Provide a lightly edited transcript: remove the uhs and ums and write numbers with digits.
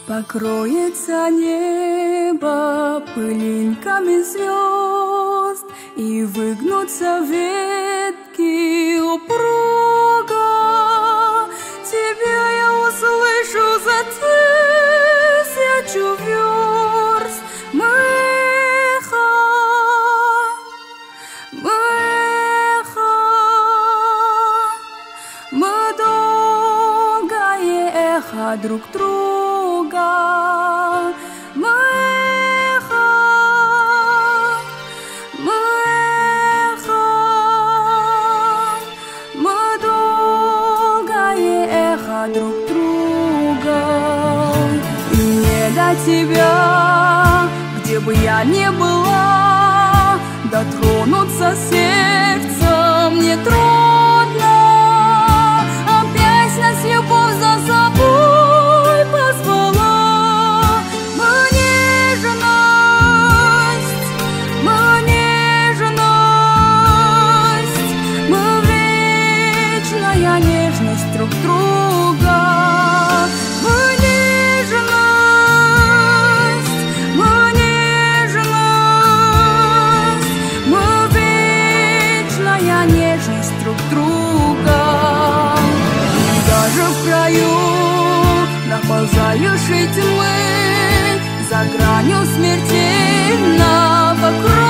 Покроется небо пылинками звезд, и выгнутся ветки упруга. Тебя я услышу за 1000 верст. Мы долгое эхо друг друга. Мы долгое эхо друг друга. И мне до тебя, где бы я ни была, дотронуться сердцем не трудно. Опять нас любовь за собой позвала. Мы нежность, мы вечная нежность друг друга. Мы нежность, мы вечная нежность друг друга. Даже в краю наползающей тьмы, за гранью смертельного круга,